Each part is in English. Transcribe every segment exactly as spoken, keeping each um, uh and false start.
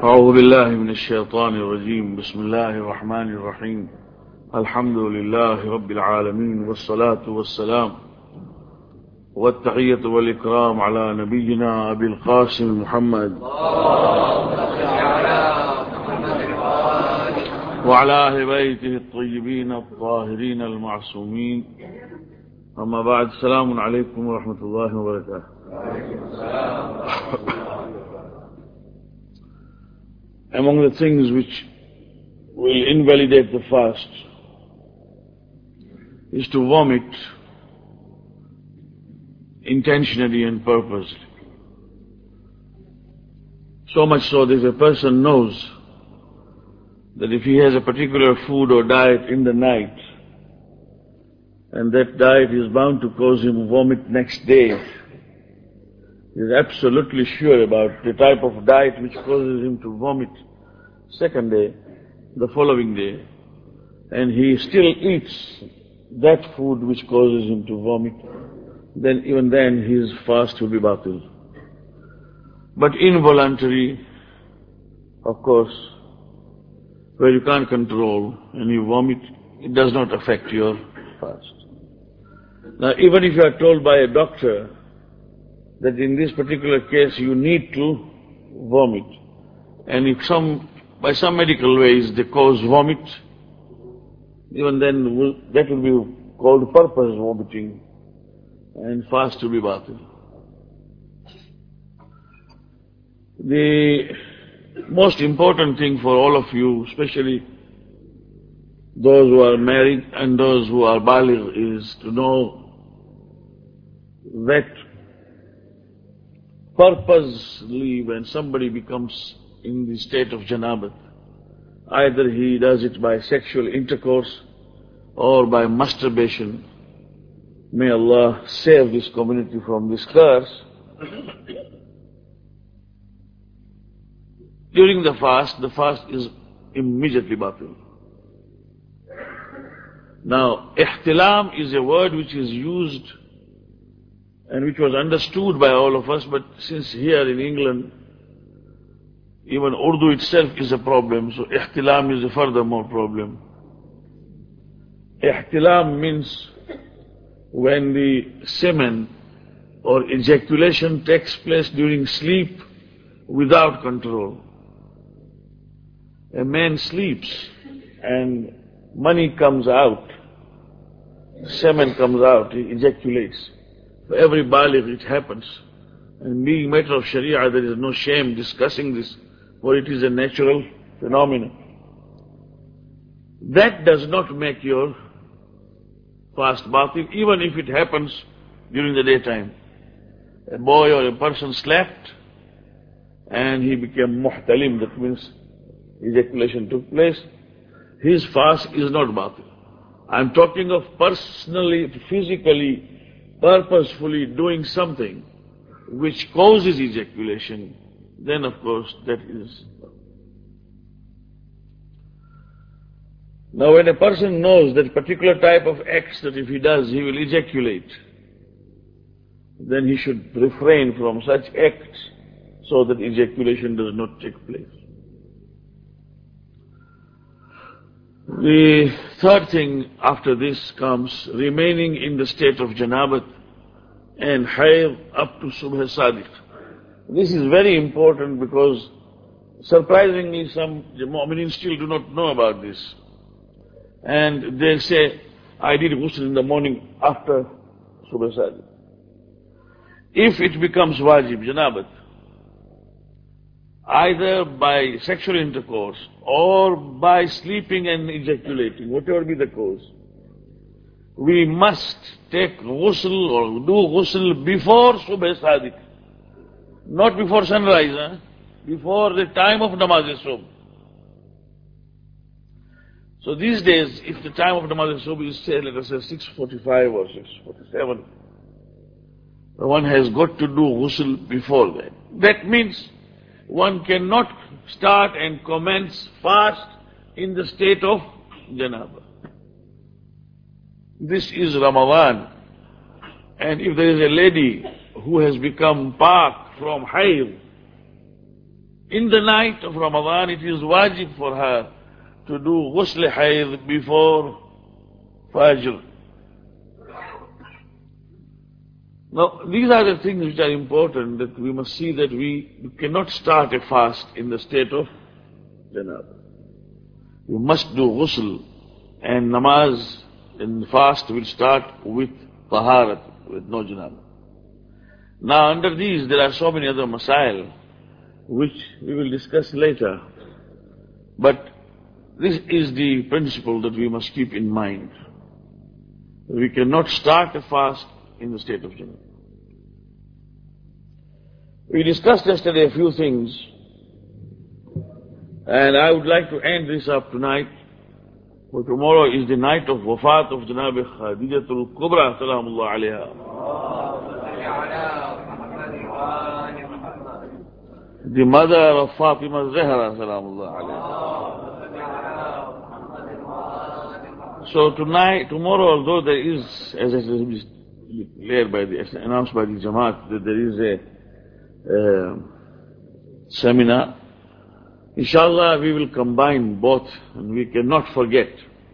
أعوذ بالله من الشيطان الرجيم بسم الله الرحمن الرحيم الحمد لله رب العالمين والصلاة والسلام والتحية والإكرام على نبينا أبي القاسم محمد وعلى أهل بيته الطيبين الطاهرين المعصومين. أما بعد، السلام عليكم ورحمة الله وبركاته. Among the things which will invalidate the fast is to vomit intentionally and purposely. So much so that if a person knows that if he has a particular food or diet in the night, and that diet is bound to cause him vomit next day, he is absolutely sure about the type of diet which causes him to vomit second day, the following day, and he still eats that food which causes him to vomit, then even then his fast will be batil. But involuntary, of course, where you can't control and you vomit, it does not affect your fast. Now, even if you are told by a doctor that in this particular case you need to vomit, and if some, by some medical ways they cause vomit, even then will, that will be called purpose vomiting, and fast will be batil. The most important thing for all of you, especially those who are married and those who are baligh, is to know that purposely when somebody becomes in the state of janabat, either he does it by sexual intercourse or by masturbation. May Allah save this community from this curse. During the fast, the fast is immediately batil. Now, ihtilam is a word which is used and which was understood by all of us, but since here in England, even Urdu itself is a problem, so ihtilam is a furthermore problem. Ihtilam means when the semen or ejaculation takes place during sleep without control. A man sleeps and money comes out, semen comes out, he ejaculates. For every baligh it happens. And being a matter of sharia, there is no shame discussing this, for it is a natural phenomenon. That does not make your fast batil, even if it happens during the daytime. A boy or a person slept and he became muhtalim, that means ejaculation took place. His fast is not batil. I'm talking of personally, physically, purposefully doing something which causes ejaculation, then of course that is. Now when a person knows that particular type of acts that if he does he will ejaculate, then he should refrain from such acts so that ejaculation does not take place. The third thing after this comes remaining in the state of janabat and hayd up to subh sadiq. This is very important because surprisingly some mu'mineen still do not know about this. And they say, I did ghusl in the morning after subh sadiq. If it becomes wajib, janabat, either by sexual intercourse or by sleeping and ejaculating, whatever be the cause, we must take ghusl or do ghusl before subh sadiq, not before sunrise, eh? Before the time of namaz-e-subh. So these days, if the time of namaz-e-subh is, say, let us say six forty-five or six forty-seven, one has got to do ghusl before that. That means one cannot start and commence fast in the state of janaba. This is Ramadan. And if there is a lady who has become pak from hayd, In the night of Ramadan, it is wajib for her to do ghusl hayd before Fajr. Now, these are the things which are important, that we must see that we cannot start a fast in the state of janaba. You must do ghusl, and namaz and fast will start with taharat, with no janaba. Now, under these, there are so many other masail, which we will discuss later. But this is the principle that we must keep in mind. We cannot start a fast in the state of janaba. We discussed yesterday a few things, and I would like to end this up tonight, for tomorrow is the night of wafat of Janab Khadijatul Kubra, salamullah alayha. The mother of Fatima Zahra, salamullah alayha. So tonight, tomorrow, although there is, as it is declared by the, announced by the Jamaat, that there is a uh, seminar, inshallah we will combine both, and we cannot forget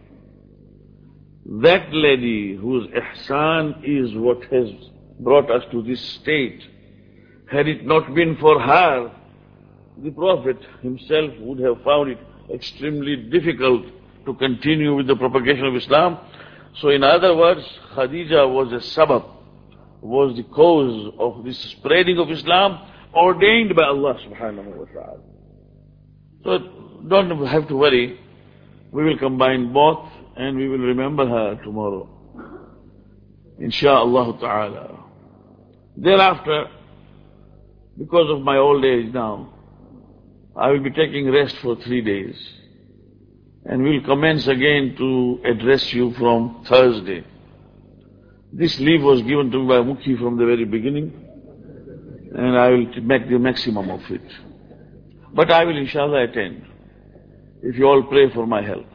that lady whose ihsan is what has brought us to this state. Had it not been for her, the Prophet himself would have found it extremely difficult to continue with the propagation of Islam. So in other words, Khadija was a sabab, was the cause of this spreading of Islam, ordained by Allah subhanahu wa ta'ala. So don't have to worry, we will combine both and we will remember her tomorrow, insha'Allah ta'ala. Thereafter, because of my old age now, I will be taking rest for three days. And we will commence again to address you from Thursday. This leave was given to me by Mukhi from the very beginning, and I will make the maximum of it. But I will inshallah attend, if you all pray for my help.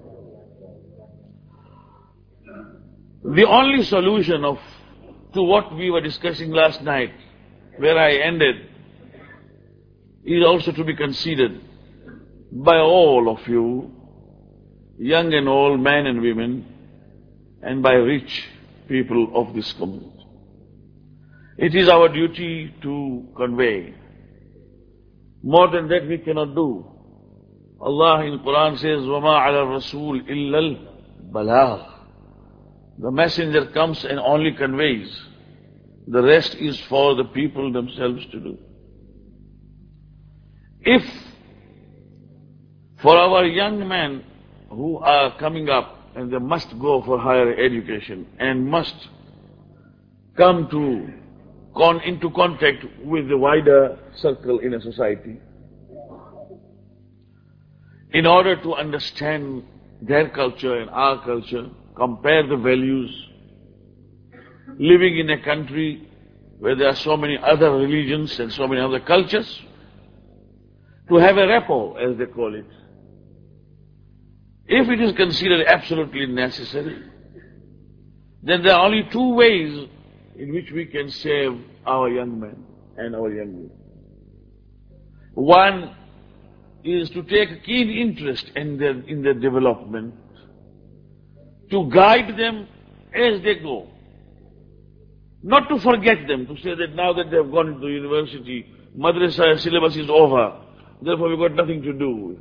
The only solution of to what we were discussing last night, where I ended, is also to be considered by all of you, young and old, men and women, and by rich people of this community. It is our duty to convey. More than that we cannot do. Allah in Quran says, وَمَا عَلَى الرَّسُولِ إِلَّا الْبَلَاغِ. The messenger comes and only conveys. The rest is for the people themselves to do. If for our young men who are coming up and they must go for higher education and must come to con into contact with the wider circle in a society, in order to understand their culture and our culture, compare the values, living in a country where there are so many other religions and so many other cultures, to have a rapport, as they call it. If it is considered absolutely necessary, then there are only two ways in which we can save our young men and our young women. One is to take a keen interest in their, in their development, to guide them as they go. Not to forget them, to say that now that they have gone into university, madrasa syllabus is over, therefore we've got nothing to do with.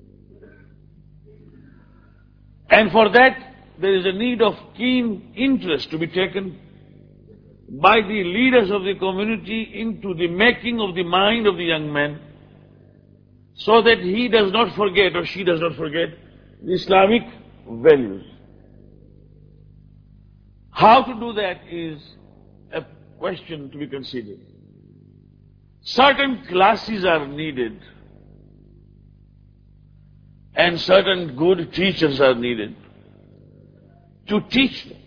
And for that, there is a need of keen interest to be taken by the leaders of the community into the making of the mind of the young man, so that he does not forget or she does not forget the Islamic values. How to do that is a question to be considered. Certain classes are needed, and certain good teachers are needed to teach them.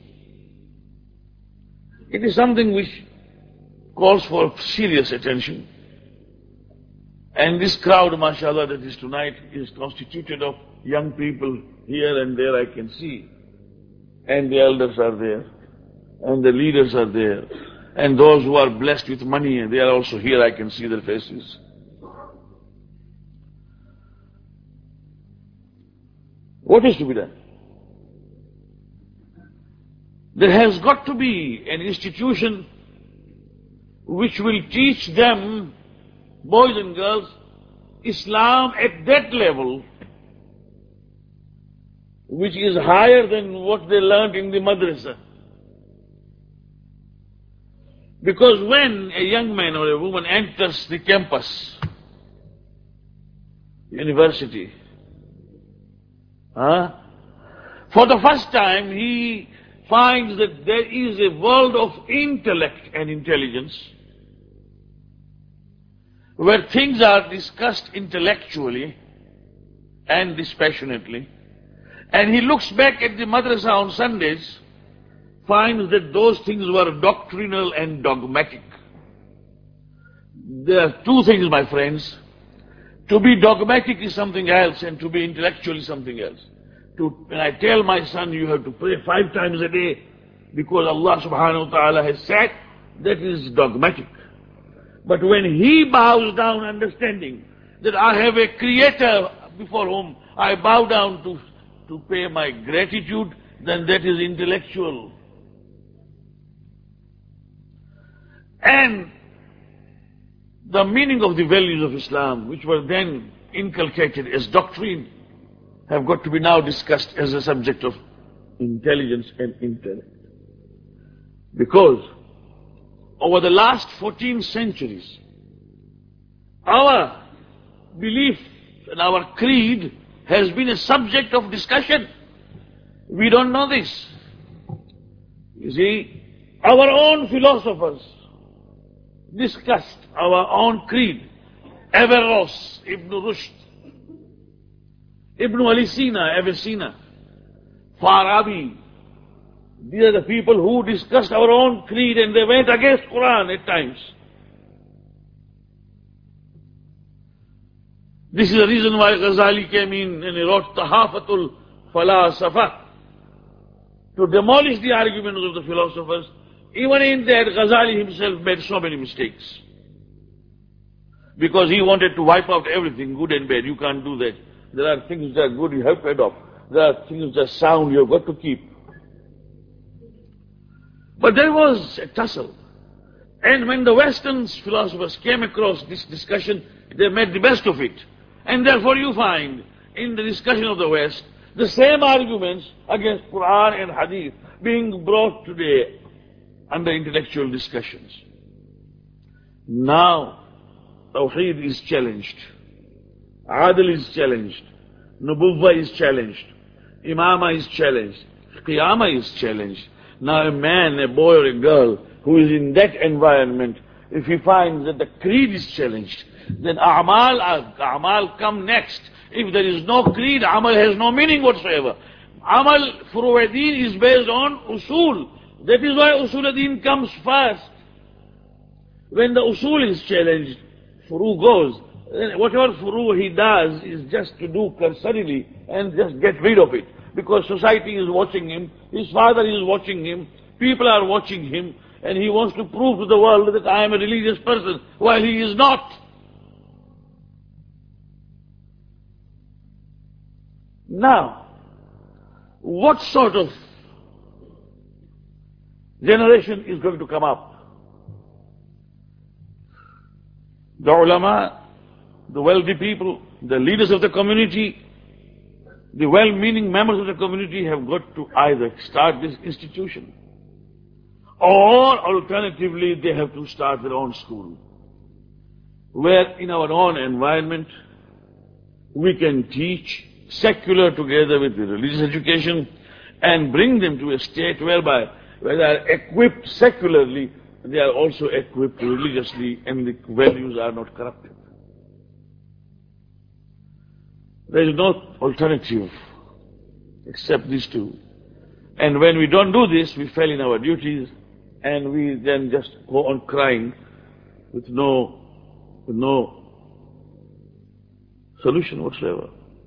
It is something which calls for serious attention. And this crowd, mashallah, that is tonight is constituted of young people here and there, I can see. And the elders are there, and the leaders are there, and those who are blessed with money, they are also here, I can see their faces. What is to be done? There has got to be an institution which will teach them, boys and girls, Islam at that level, which is higher than what they learned in the madrasa. Because when a young man or a woman enters the campus, university, huh, for the first time he finds that there is a world of intellect and intelligence, where things are discussed intellectually and dispassionately, and he looks back at the madrasa on Sundays, finds that those things were doctrinal and dogmatic. There are two things, my friends. To be dogmatic is something else, and to be intellectual is something else. To, when I tell my son, you have to pray five times a day, because Allah subhanahu wa ta'ala has said, that is dogmatic. But when he bows down understanding that I have a creator before whom I bow down to, to pay my gratitude, then that is intellectual. And the meaning of the values of Islam, which were then inculcated as doctrine, have got to be now discussed as a subject of intelligence and intellect. Because over the last fourteen centuries, our belief and our creed has been a subject of discussion. We don't know this. You see, our own philosophers discussed our own creed. Averroes, Ibn Rushd, Ibn Ali Sina, Avicenna, Farabi. These are the people who discussed our own creed, and they went against Quran at times. This is the reason why Ghazali came in and he wrote Tahafatul Falasafa, to demolish the arguments of the philosophers. Even in that, Ghazali himself made so many mistakes. Because he wanted to wipe out everything, good and bad. You can't do that. There are things that are good, you have to adopt. There are things that are sound, you have got to keep. But there was a tussle. And when the Western philosophers came across this discussion, they made the best of it. And therefore you find, in the discussion of the West, the same arguments against Quran and Hadith being brought today under intellectual discussions. Now, Tawheed is challenged. Adl is challenged. Nubuwwah is challenged. Imama is challenged. Qiyamah is challenged. Now a man, a boy or a girl who is in that environment, if he finds that the creed is challenged, then A'mal, A'mal come next. If there is no creed, Amal has no meaning whatsoever. Amal, Furu'ad-Din, is based on Usul. That is why Usul-ad-Din comes first. When the Usul is challenged, Furu goes. Then whatever Furu he does is just to do cursorily and just get rid of it. Because society is watching him, his father is watching him, people are watching him, and he wants to prove to the world that I am a religious person, while he is not. Now, what sort of generation is going to come up? The ulama, the wealthy people, the leaders of the community, the well-meaning members of the community have got to either start this institution, or alternatively they have to start their own school, where in our own environment we can teach secular together with the religious education and bring them to a state whereby where they are equipped secularly, they are also equipped religiously, and the values are not corrupted. There is no alternative except these two. And when we don't do this, we fail in our duties, and we then just go on crying with no, with no solution whatsoever.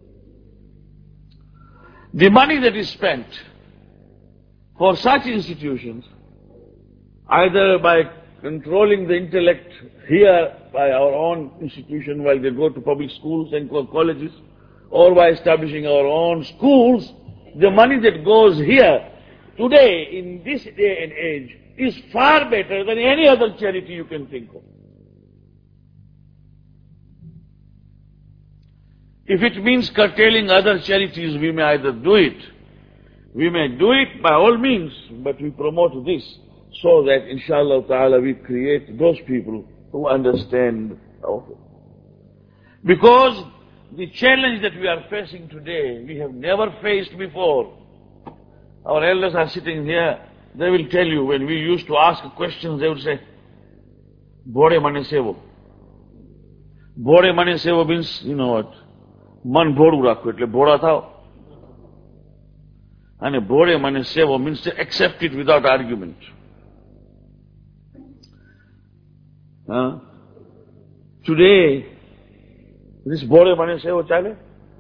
The money that is spent for such institutions, either by controlling the intellect here by our own institution while they go to public schools and colleges, or by establishing our own schools, the money that goes here today in this day and age is far better than any other charity you can think of. If it means curtailing other charities, we may either do it, we may do it by all means, but we promote this so that inshallah ta'ala we create those people who understand our faith. Because the challenge that we are facing today, we have never faced before. Our elders are sitting here, they will tell you, when we used to ask questions, they would say, Bode mane sevo. Bode mane sevo means, you know what, man bodu rakho, etle boda thao. And Bode mane sevo means to accept it without argument. Huh? Today, this Bode mane sevo chale.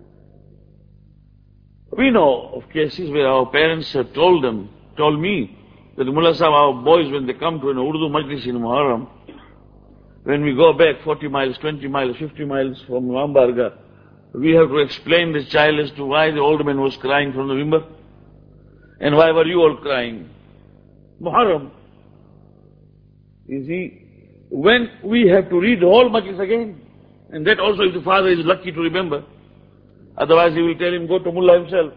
We know of cases where our parents have told them, told me, that Mullah Sahib, our boys, when they come to an Urdu Majlis in Muharram, when we go back forty miles, twenty miles, fifty miles from Mambarga, we have to explain the child as to why the old man was crying from the mimbar. And why were you all crying? Muharram. You see, when we have to read the whole Majlis again, and that also if the father is lucky to remember, otherwise he will tell him, go to Mullah himself.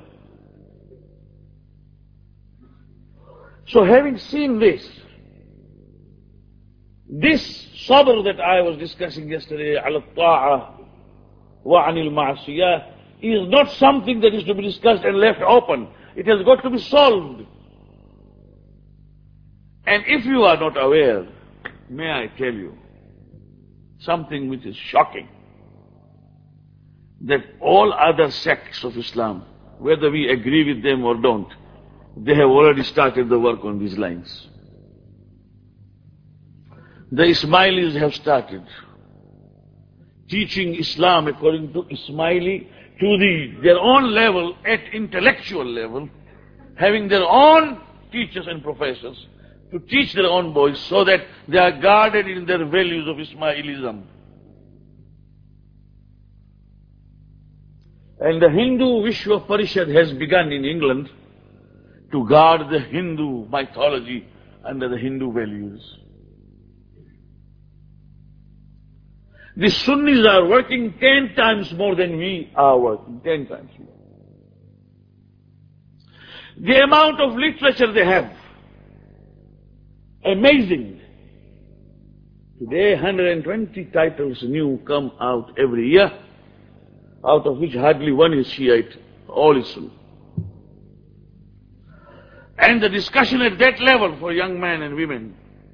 So having seen this, this sabr that I was discussing yesterday, ala ta'a wa anil ma'asiyah, is not something that is to be discussed and left open. It has got to be solved. And if you are not aware, may I tell you something which is shocking, that all other sects of Islam, whether we agree with them or don't, they have already started the work on these lines. The Ismailis have started teaching Islam according to Ismaili, to the, their own level, at intellectual level, having their own teachers and professors to teach their own boys so that they are guarded in their values of Ismailism. And the Hindu Vishwa Parishad has begun in England to guard the Hindu mythology under the Hindu values. The Sunnis are working ten times more than we are working, ten times more. The amount of literature they have, amazing. Today, one hundred twenty titles new come out every year, out of which hardly one is Shiite, all is Sunni. And the discussion at that level for young men and women.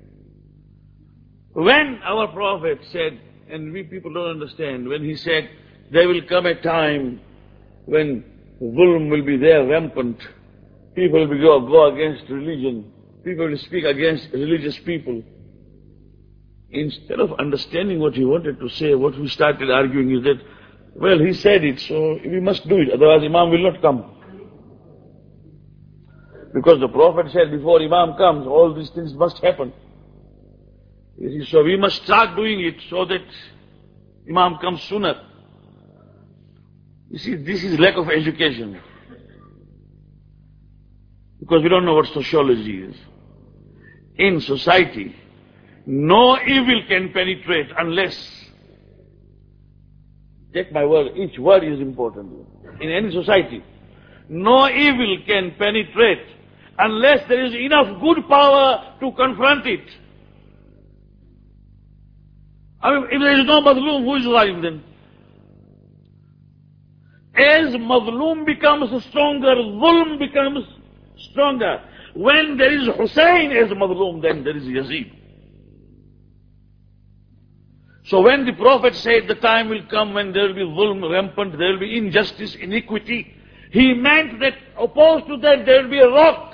When our Prophet said, and we people don't understand, when he said, there will come a time when zulm will be there rampant, people will go, go against religion, people will speak against religious people. Instead of understanding what he wanted to say, what we started arguing is that, well, he said it, so we must do it, otherwise Imam will not come. Because the Prophet said, before Imam comes, all these things must happen. You see, so we must start doing it so that Imam comes sooner. You see, this is lack of education. Because we don't know what sociology is. In society, no evil can penetrate unless, take my word, each word is important. In any society, no evil can penetrate unless there is enough good power to confront it. I mean, if there is no Mazloom, who is Zalim then? As Mazloom becomes stronger, Zulm becomes stronger. When there is Hussein as Mazloom, then there is Yazid. So when the Prophet said the time will come when there will be Zulm rampant, there will be injustice, iniquity, he meant that opposed to that there will be a rock,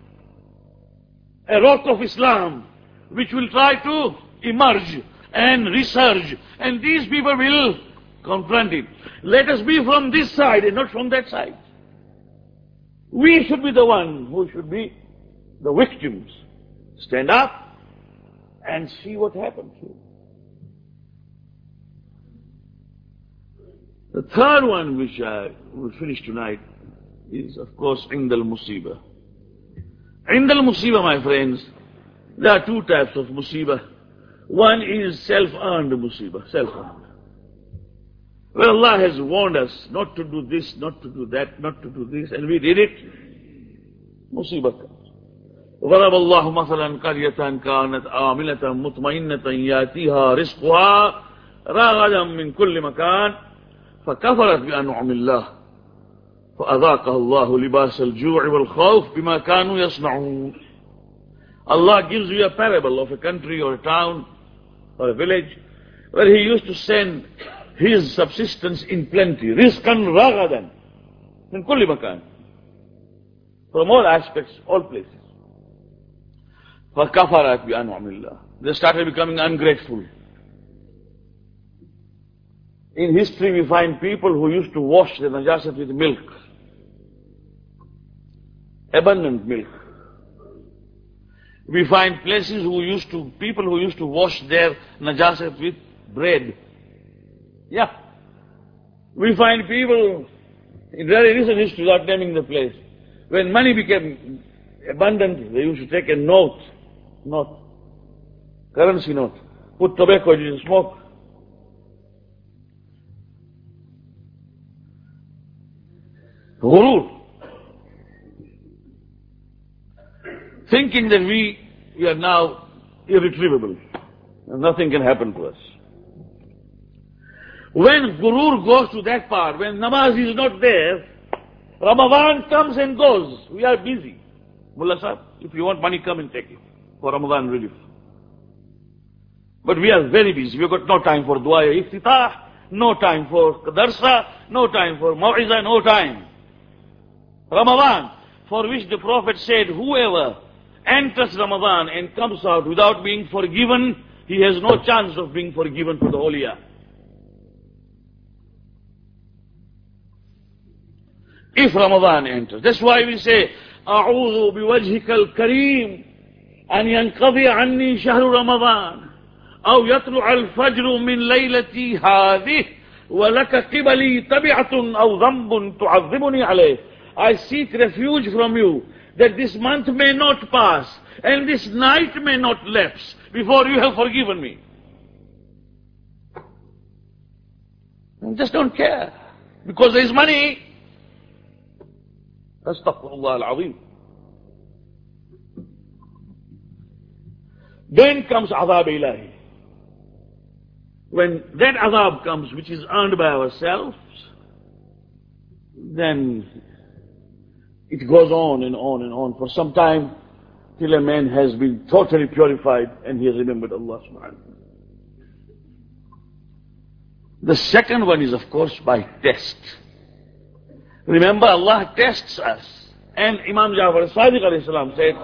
a rock of Islam, which will try to emerge and resurge, and these people will confront it. Let us be from this side and not from that side. We should be the one who should be the victims. Stand up and see what happens. The third one which I will finish tonight is, of course, Indal Musibah. Indal Musibah, my friends, there are two types of Musibah. One is self-earned Musibah, self-earned. Well, Allah has warned us not to do this, not to do that, not to do this, and we did it. Musibah comes. ضرب الله مثلا قرية كانت آمنة مطمئنة يأتيها رزقها رغدا من كل مكان فكفرت بأنعم الله فأذاقها الله لباس الجوع والخوف بما كانوا يصنعون. Allah gives you a parable of a country or a town or a village where He used to send His subsistence in plenty, rizqan ragadan, min kulli makan, from all aspects, all places. فَكَفَرَتْ بِأَنْعُمِ اللَّهِ. They started becoming ungrateful. In history we find people who used to wash their najasat with milk, abundant milk. We find places who used to, people who used to wash their najasat with bread. Yeah. We find people in very recent history, not naming the place, when money became abundant, they used to take a note, note, currency note, put tobacco in smoke. Ghurur. Thinking that we, we are now irretrievable, and nothing can happen to us. When Gurur goes to that part, when namaz is not there, Ramadan comes and goes. We are busy. Mullah Sahib, if you want money, come and take it for Ramadan relief. But we are very busy. We have got no time for dua iftitah, no time for darsa, no time for mau'izah, no time. Ramadan, for which the Prophet said, whoever enters Ramadan and comes out without being forgiven, he has no chance of being forgiven for the whole year. If Ramadan enters. That's why we say, أعوذ بوجهك الكريم أن ينقضي عني شهر رمضان أو يطلع الفجر من ليلتي هذه ولك قبلي تبعة أو ذنب تعذبني عليه. I seek refuge from you that this month may not pass and this night may not lapse before you have forgiven me. I just don't care because there is money. Astaghfirullah al-Azim. Then comes azab ilahi. When that azab comes, which is earned by ourselves, then it goes on and on and on for some time till a man has been totally purified and he has remembered Allah subhanahu wa ta'ala. The second one is, of course, by test. Remember, Allah tests us. And Imam Jafar as-Sadiq alayhi salam said,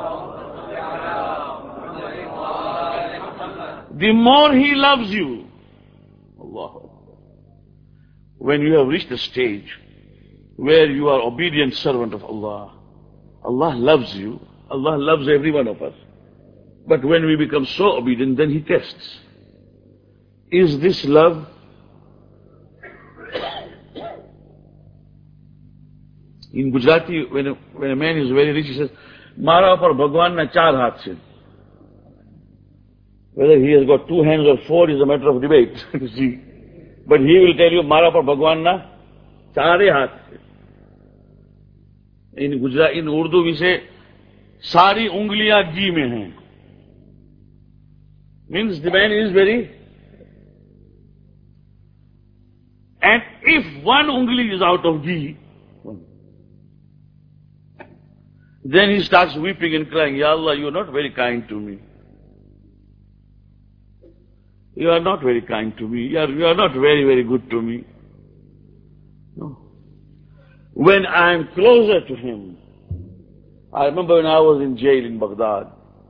the more he loves you, Allah, when you have reached a stage where you are obedient servant of Allah, Allah loves you, Allah loves every one of us. But when we become so obedient, then He tests. Is this love? In Gujarati, when a, when a man is very rich, he says, Mara par Bhagwan na char haath se. Whether he has got two hands or four is a matter of debate, you see. But he will tell you, Mara par Bhagwan na chare haath se. In Gujarati, in Urdu we say, Sari ungliyan ghee mein hain. Means the man is very... And if one ungli is out of ghee, then he starts weeping and crying, Ya Allah, you are not very kind to me. You are not very kind to me. You are, you are not very, very good to me. No. When I am closer to Him, I remember when I was in jail in Baghdad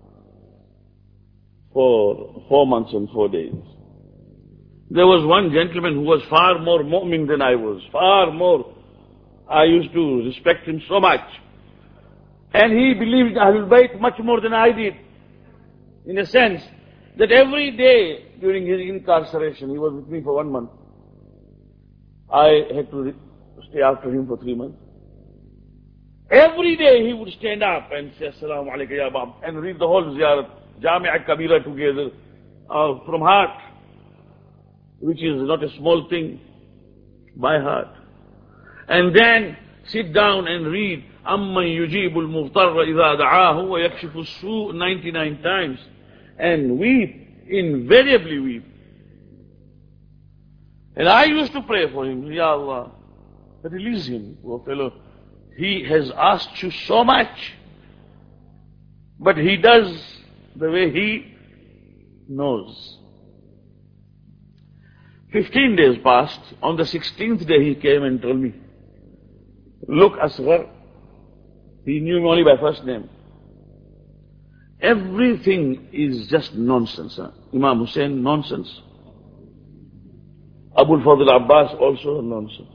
for four months and four days. There was one gentleman who was far more mu'min than I was, far more. I used to respect him so much. And he believed Ahlul Bayt much more than I did. In a sense, that every day during his incarceration, he was with me for one month. I had to stay after him for three months. Every day he would stand up and say, Assalamu alaikum ya Bab, and read the whole ziyarat, Jami'a Kabira together, uh, from heart, which is not a small thing, by heart. And then sit down and read, Amman yujibul muftarra idha da'ahu wa yakshifu su ninety-nine times, and weep, invariably weep. And I used to pray for him, Ya Allah, release him, poor fellow. He has asked you so much, but he does the way he knows. Fifteen days passed. On the sixteenth day he came and told me, look, Asghar, he knew me only by first name. Everything is just nonsense. Huh? Imam Hussain, nonsense. Abul Fadl Abbas, also nonsense.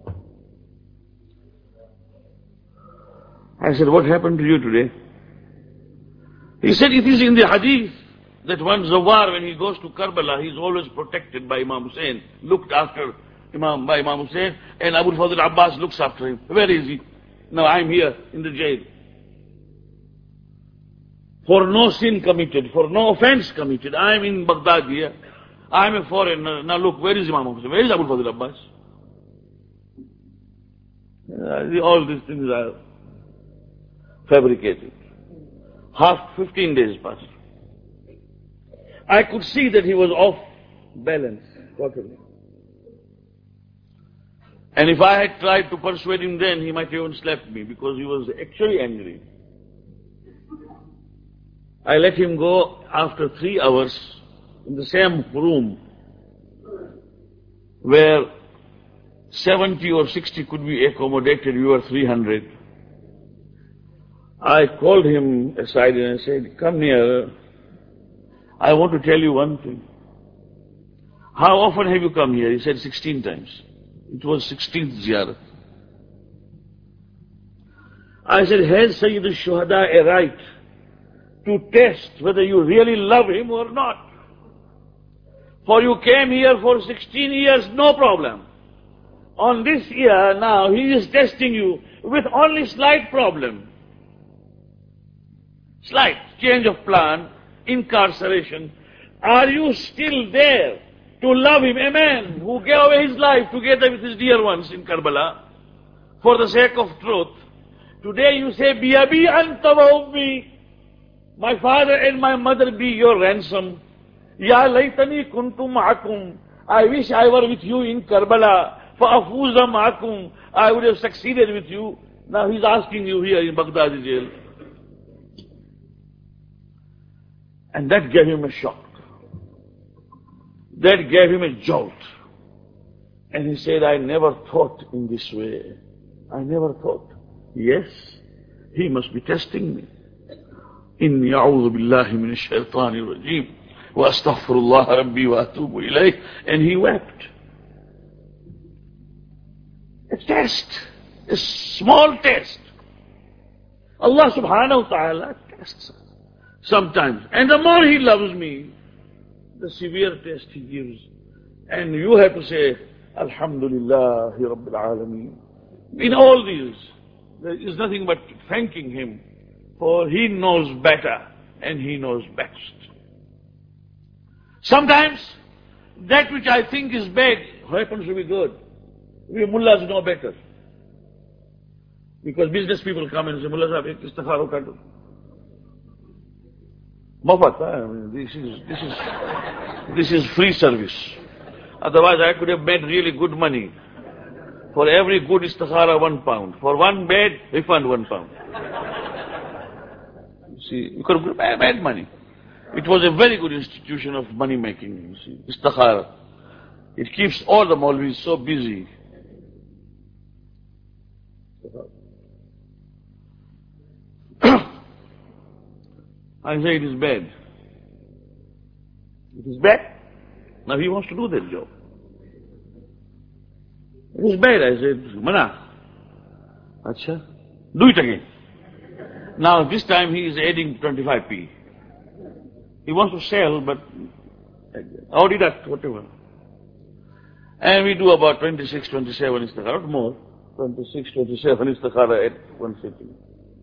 I said, what happened to you today? He said, it is in the hadith that one Zawar, when he goes to Karbala, he is always protected by Imam Hussain, looked after Imam, by Imam Hussain, and Abul Fadl Abbas looks after him. Where is he? Now I am here in the jail. For no sin committed, for no offense committed. I am in Baghdad here. I am a foreigner. Now look, where is Imam Hussain? Where is Abul Fadl Abbas? Uh, all these things are fabricated. Half, fifteen days passed. I could see that he was off balance, totally. And if I had tried to persuade him then, he might even slapped me, because he was actually angry. I let him go after three hours in the same room where seventy or sixty could be accommodated. We were three hundred. I called him aside and I said, come near. I want to tell you one thing. How often have you come here? He said, sixteen times. It was sixteenth ziyarat. I said, has Sayyid al-Shuhada a right to test whether you really love him or not? For you came here for sixteen years, no problem. On this year now, he is testing you with only slight problem. Slight change of plan, incarceration. Are you still there to love him? A man who gave away his life together with his dear ones in Karbala for the sake of truth. Today you say, Bi abi anta wa ummi, my father and my mother be your ransom. Ya laytani kuntu ma'akum, I wish I were with you in Karbala. Fa afuza ma'akum, I would have succeeded with you. Now he's asking you here in Baghdad jail. And that gave him a shock. That gave him a jolt. And he said, I never thought in this way. I never thought. Yes, he must be testing me. Inni a'udhu billahi min ash-shaytani rajim. Wa astaghfirullah rabbi wa atubu ilayh. And he wept. A test. A small test. Allah subhanahu wa ta'ala tests us sometimes. And the more he loves me, the severe test he gives. And you have to say, Alhamdulillah Rabbil Alameen. In all these, there is nothing but thanking him, for he knows better and he knows best. Sometimes, that which I think is bad happens to be good. We mullahs know better. Because business people come and say, Mullah sahab, ek istikhara kar do. Mafat, I mean, this is, this is, this is free service. Otherwise I could have made really good money. For every good istikhara, one pound. For one bad, refund one pound. You see, you could have made money. It was a very good institution of money making, you see, istikhara. It keeps all the Maulvis so busy. I say it is bad. It is bad. Now he wants to do that job. It is bad. I said, Mana. Acha. Do it again. Now this time he is adding twenty-five p. He wants to sell, but or deduct, whatever. And we do about twenty-six, twenty-seven istikhara, not more. twenty-six, twenty-seven istikhara at one sitting.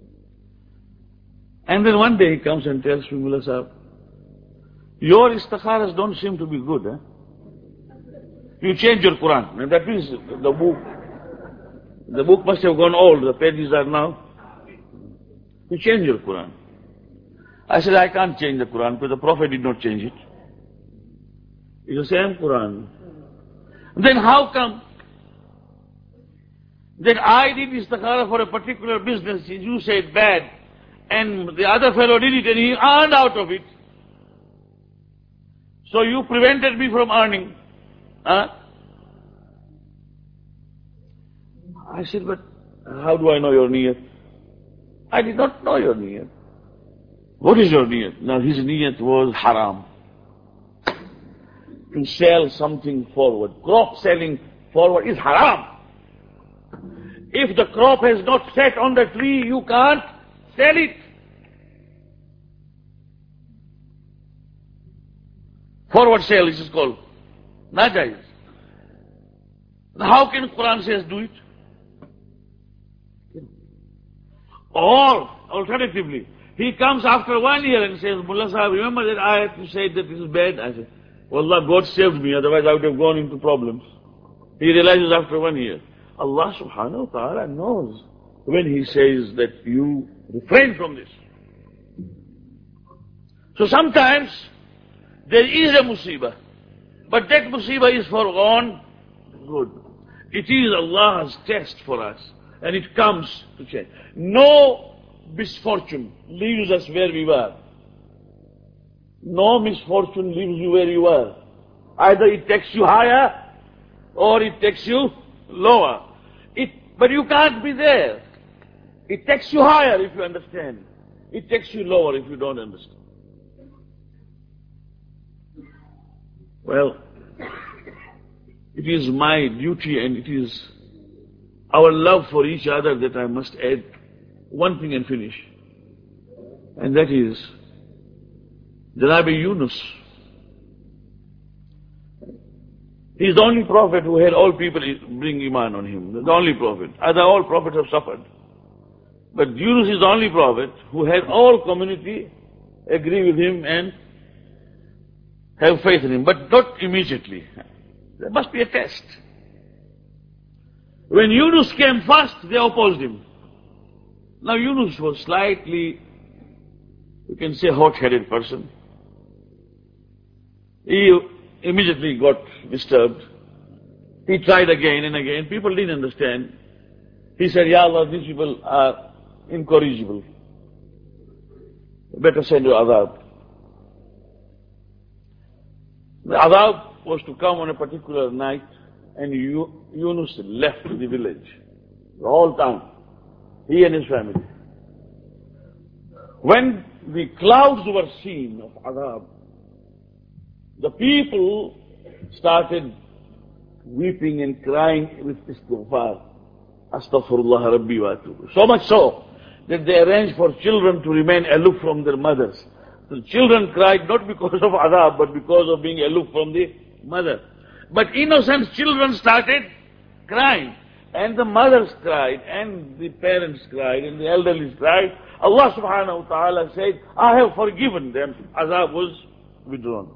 And then one day he comes and tells me, Mullah Sahib, your istikharas don't seem to be good, eh? You change your Quran. And that means the book, the book must have gone old, the pages are now. You change your Quran. I said, I can't change the Quran because the Prophet did not change it. It's the same Quran. Then how come that I did istikhara for a particular business, you said bad, and the other fellow did it and he earned out of it. So you prevented me from earning. Huh? I said, but how do I know your niyat? I did not know your niyat. What is your niyat? Now his niyat was haram. To sell something forward. Crop selling forward is haram. If the crop has not set on the tree, you can't sell it. Forward sale, this is called. Najaiz. How can Quran says do it? Or, alternatively, he comes after one year and says, Mullah Sahib, remember that ayat you said that this is bad? I said, Wallah, God saved me, otherwise I would have gone into problems. He realizes after one year. Allah subhanahu wa ta'ala knows when he says that you refrain from this. So sometimes there is a musibah, but that musibah is for own good. It is Allah's test for us, and it comes to change. No misfortune leaves us where we were. No misfortune leaves you where you were. Either it takes you higher or it takes you lower. It, but you can't be there. It takes you higher if you understand. It takes you lower if you don't understand. Well, it is my duty and it is our love for each other that I must add one thing and finish. And that is Janabi Yunus. He is the only prophet who had all people bring iman on him. The only prophet. Other all prophets have suffered. But Yunus is the only prophet who had all community agree with him and have faith in him. But not immediately. There must be a test. When Yunus came first, they opposed him. Now Yunus was slightly, you can say, hot-headed person. He immediately got disturbed. He tried again and again. People didn't understand. He said, Ya Allah, these people are incorrigible. Better send you adab. The adab was to come on a particular night, and Yunus left the village, the whole town, he and his family. When the clouds were seen of adab, the people started weeping and crying with istighfar. Astaghfirullah Rabbi wa atubu. So much so that they arranged for children to remain aloof from their mothers. The children cried not because of adab, but because of being aloof from the mother. But innocent children started crying. And the mothers cried, and the parents cried, and the elderly cried. Allah subhanahu wa ta'ala said, I have forgiven them. Azab was withdrawn.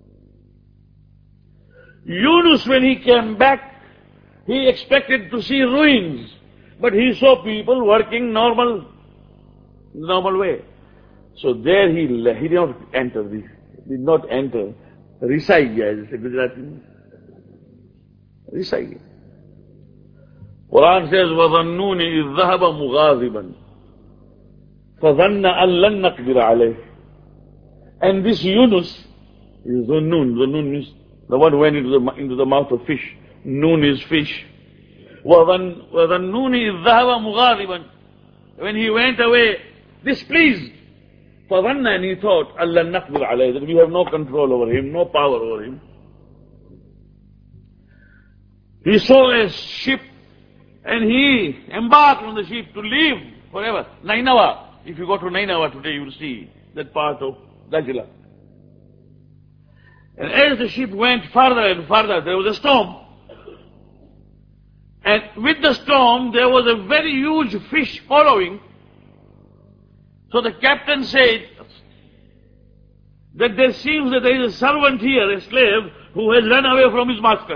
Yunus, when he came back, he expected to see ruins, but he saw people working normal, normal way. So there he he did not enter, he did not enter. Risai gaya, jaise Gujarati. Risai. Quran says, وَظَنُّونِ إِذْ ذَهَبَ مُغَاظِبًا فَظَنَّ أَن لَن نَقْدِرَ عَلَيْهِ. And this Yunus is Zunnun. Zunnun means the one who went into the, into the mouth of fish. Noon is fish. وَظَنُّونِ إِذْ ذَهَبَ مُغَاظِبًا. When he went away, displeased. فَظَنَّ, and he thought, أَن لَن نَقْدِرَ عَلَيْهِ, that we have no control over him, no power over him. He saw a ship, and he embarked on the ship to leave forever. Nainawa. If you go to Nainawa today, you will see that part of Dajla. And as the ship went further and further, there was a storm. And with the storm, there was a very huge fish following. So the captain said that there seems that there is a servant here, a slave, who has run away from his master.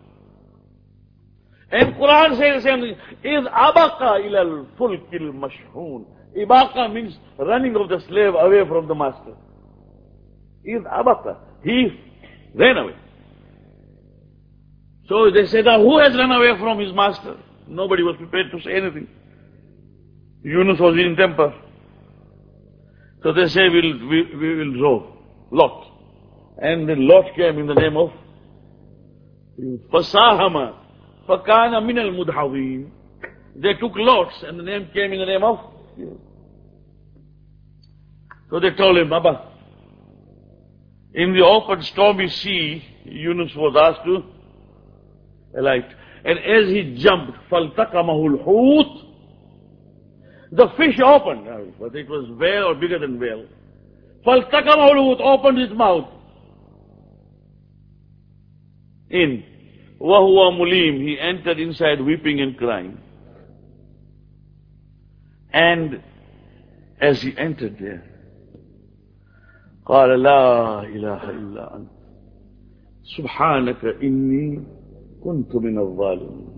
And Quran says the same thing. Is abaka ilal fulkil mashhoon. Ibaka means running of the slave away from the master. Is abaka. He ran away. So they said, who has run away from his master? Nobody was prepared to say anything. Yunus was in temper. So they say, we'll, we, we will row. Lot. And then Lot came in the name of Fasahama. Fakana min al mudhaween. They took lots and the name came in the name of. So they told him, Baba, in the open stormy sea, Yunus was asked to alight. And as he jumped, فَالْتَقَمَهُ الْحُوتِ, the fish opened, but it was whale or bigger than whale. فَالْتَقَمَهُ الْحُوتِ, opened his mouth. In. وَهُوَ mulim, he entered inside weeping and crying. And as he entered there, قال لا إله إلا أنت سبحانك إني كنت من الظالمين.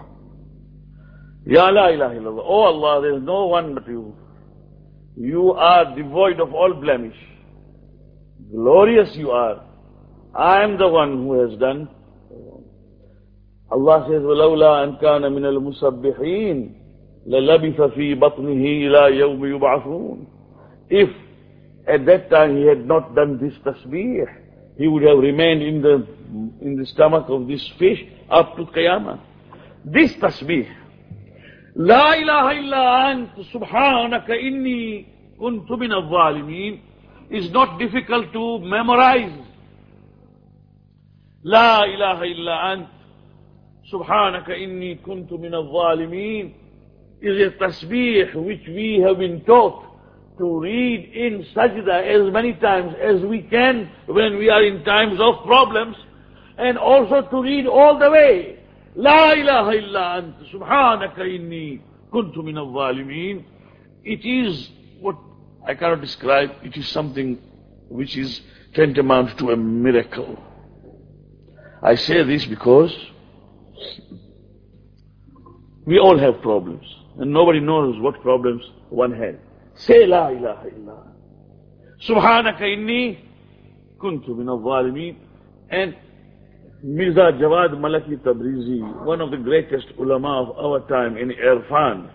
Ya la ilaha illallah. Oh Allah, there is no one but you. You are devoid of all blemish. Glorious you are. I am the one who has done. Allah says, وَلَوْلَا أَنْ كَانَ مِنَ الْمُسَبِّحِينَ لَلَبِثَ فِي بَطْنِهِ إِلَى يَوْمِ يُبْعَثُونَ. If at that time he had not done this tasbih, he would have remained in the in the stomach of this fish up to Qiyamah. This tasbih, La ilaha illa ant subhanaka inni kuntu min al-zalimin, is not difficult to memorize. La ilaha illa ant subhanaka inni kuntu min al-zalimin is a tasbih which we have been taught to read in sajda as many times as we can when we are in times of problems, and also to read all the way. La ilaha illa ant subhanaka inni kuntu min al-zalimin. It is what I cannot describe. It is something which is tantamount to a miracle. I say this because we all have problems, and nobody knows what problems one had. Say La ilaha illa subhanaka inni kuntu min al-zalimin. And Mirza Jawad Malaki Tabrizi, one of the greatest ulama of our time in Irfan,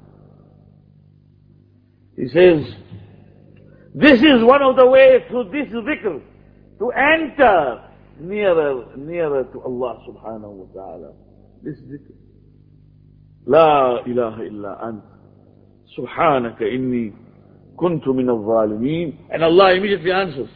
he says, this is one of the ways through this dhikr to enter nearer, nearer to Allah subhanahu wa ta'ala. This dhikr. La ilaha illa ant subhanaka inni kuntu min al-zalimin. And Allah immediately answers.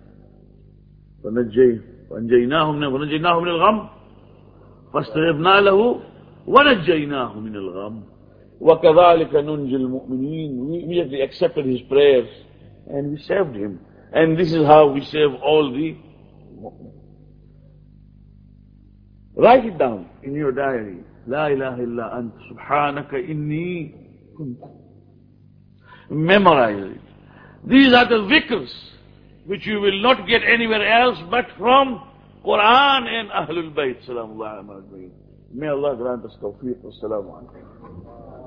فَنَجَّيْنَاهُ مِنَ الْغَمِّ فَاسْتَجَبْنَا لَهُ وَنَجَّيْنَاهُ مِنَ الْغَمِّ وَكَذَلِكَ نُنْجِي الْمُؤْمِنِينَ. We immediately accepted his prayers and we saved him. And this is how we save all the mu'min. Write it down in your diary. La ilaha illa ant subhanaka inni kuntu. Memorize it. These are the dhikrs which you will not get anywhere else but from Quran and Ahlul Bayt. May Allah grant us tawfiq. Wassalamu alaikum.